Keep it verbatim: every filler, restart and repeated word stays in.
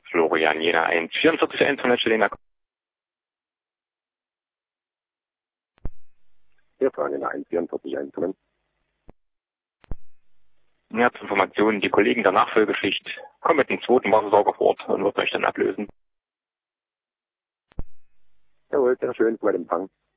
Florian Jena eins vierundvierzig eins von der Stellener. Hier Florian Jena eins vierundvierzig eins. Ja, zur Information, die Kollegen der Nachfolgeschicht kommen mit dem zweiten Wassersauger fort und wird euch dann ablösen. Jawohl, sehr schön, bei dem Empfang.